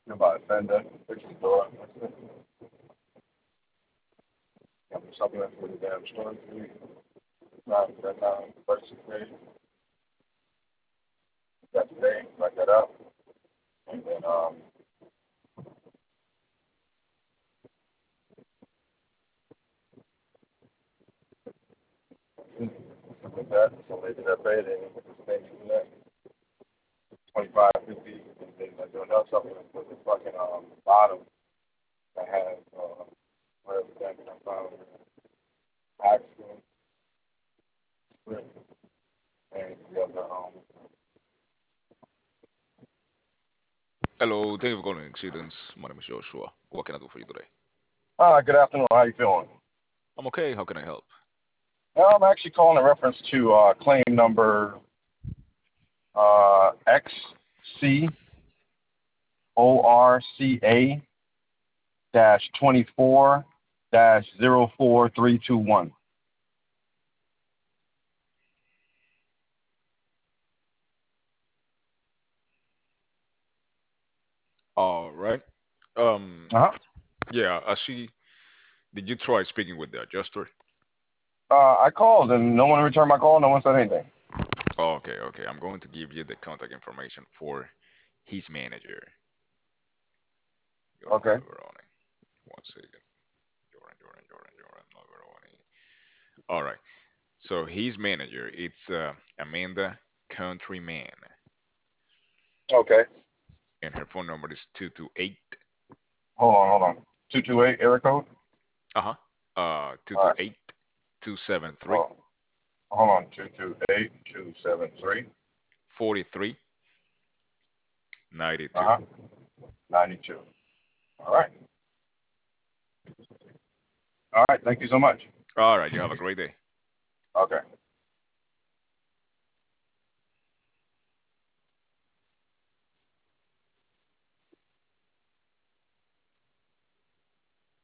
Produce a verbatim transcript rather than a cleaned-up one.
About a fender, fix the door. That's it. Got me supplements with the damn storage unit. Not that now purchase today. Got today, write that up. And then um with that, so maybe that pay then just maybe do that. Twenty five, fifty, and then I do another supplement with the fucking um bottom that has uh whatever that I found accident, split, and the other um Hello, thank you for calling Exceedance. My name is Joshua. What can I do for you today? ah, good afternoon, how you feeling? I'm okay. How can I help? Well, I'm actually calling in reference to uh, claim number uh, X C O R C A dash twenty-four dash zero four three two one. All right. Um, Uh-huh. yeah, I see. Did you try speaking with the adjuster? Uh, I called and no one returned my call. No one said anything. Okay, okay. I'm going to give you the contact information for his manager. Jordan Okay. Navarone. One second. Jordan, Jordan, Jordan, Jordan Navarone. All right. So his manager, it's uh, Amanda Countryman, Okay. and her phone number is two two eight. Hold on, hold on. two two eight error code? Uh-huh. Uh, All right. two two eight, two seven three, Hold on. Hold on. two two eight two seven three. four three nine two. Uh-huh. ninety-two. All right. All right. Thank you so much. All right. You have a great day. Okay.